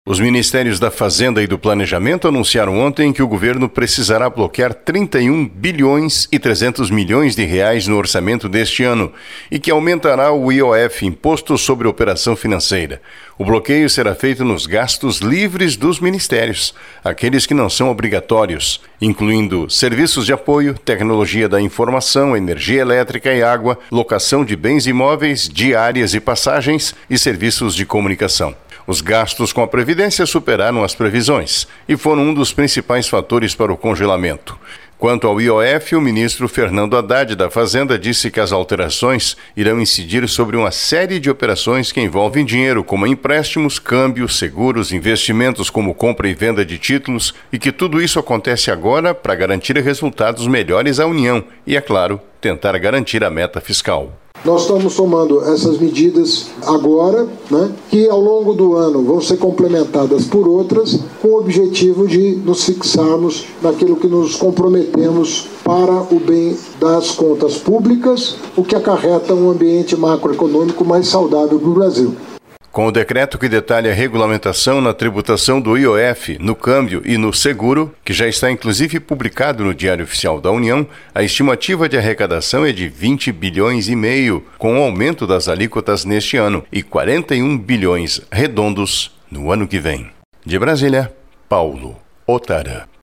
Os Ministérios da Fazenda e do Planejamento anunciaram ontem que o governo precisará bloquear 31 bilhões e 300 milhões de reais no orçamento deste ano e que aumentará o IOF, Imposto sobre Operação Financeira. O bloqueio será feito nos gastos livres dos ministérios, aqueles que não são obrigatórios, incluindo serviços de apoio, tecnologia da informação, energia elétrica e água, locação de bens imóveis, diárias e passagens e serviços de comunicação. Os gastos com a Previdência superaram as previsões e foram um dos principais fatores para o congelamento. Quanto ao IOF, o ministro Fernando Haddad da Fazenda disse que as alterações irão incidir sobre uma série de operações que envolvem dinheiro, como empréstimos, câmbios, seguros, investimentos como compra e venda de títulos, e que tudo isso acontece agora para garantir resultados melhores à União e, é claro, tentar garantir a meta fiscal. Nós estamos tomando essas medidas agora, que ao longo do ano vão ser complementadas por outras, com o objetivo de nos fixarmos naquilo que nos comprometemos para o bem das contas públicas, o que acarreta um ambiente macroeconômico mais saudável para o Brasil. Com o decreto que detalha a regulamentação na tributação do IOF, no câmbio e no seguro, que já está inclusive publicado no Diário Oficial da União, a estimativa de arrecadação é de 20 bilhões e meio, com o aumento das alíquotas neste ano, e 41 bilhões redondos no ano que vem. De Brasília, Paulo Otara.